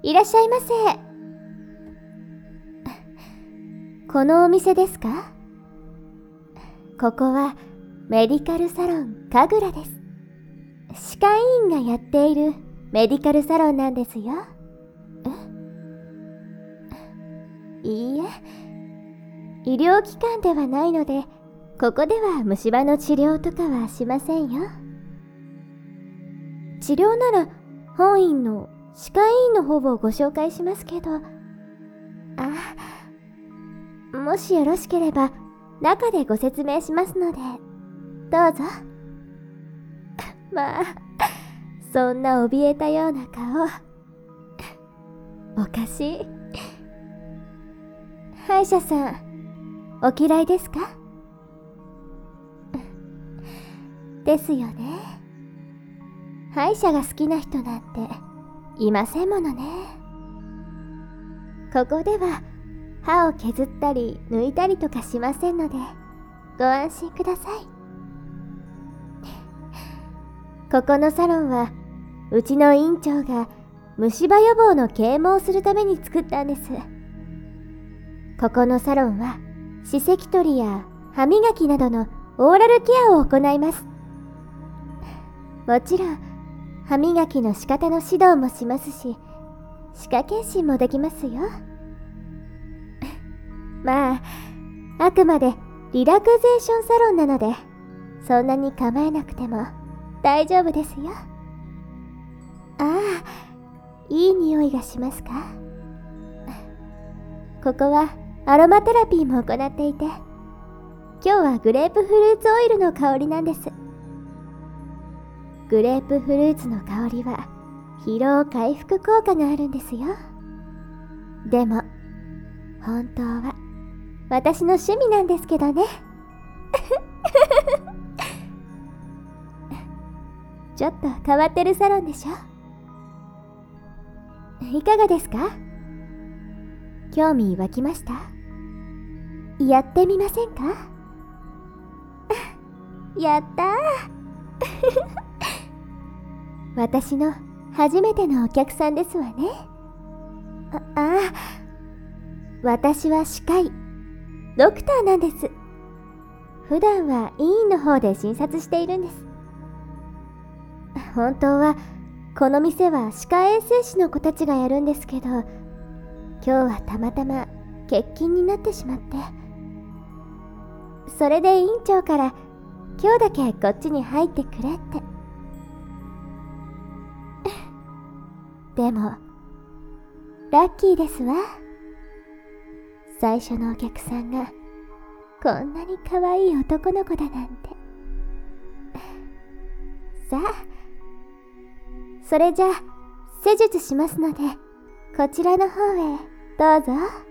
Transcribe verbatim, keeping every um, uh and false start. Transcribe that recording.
いらっしゃいませ。このお店ですか？ここはメディカルサロンかぐらです。歯科医院がやっているメディカルサロンなんですよ。え？いいえ、医療機関ではないので、ここでは虫歯の治療とかはしませんよ。治療なら本院の歯科医院の方をご紹介しますけど、あ、もしよろしければ中でご説明しますので、どうぞ。まあ、そんな怯えたような顔、おかしい。歯医者さん、お嫌いですか？ですよね。歯医者が好きな人なんていませんものね。ここでは歯を削ったり抜いたりとかしませんので、ご安心ください。ここのサロンはうちの院長が虫歯予防の啓蒙をするために作ったんです。ここのサロンは歯石取りや歯磨きなどのオーラルケアを行います。もちろん歯磨きの仕方の指導もしますし、歯科検診もできますよ。まあ、あくまでリラクゼーションサロンなので、そんなに構えなくても大丈夫ですよ。ああ、いい匂いがしますか？ここはアロマテラピーも行っていて、今日はグレープフルーツオイルの香りなんです。グレープフルーツの香りは疲労回復効果があるんですよ。でも本当は私の趣味なんですけどね。ちょっと変わってるサロンでしょ？いかがですか？興味湧きました？やってみませんか？やったー。私の初めてのお客さんですわね。あ、ああ、私は歯科医、ドクターなんです。普段は医院の方で診察しているんです。本当はこの店は歯科衛生士の子たちがやるんですけど、今日はたまたま欠勤になってしまって、それで院長から今日だけこっちに入ってくれって。でもラッキーですわ。最初のお客さんがこんなに可愛い男の子だなんて。さあ、それじゃあ施術しますので、こちらの方へどうぞ。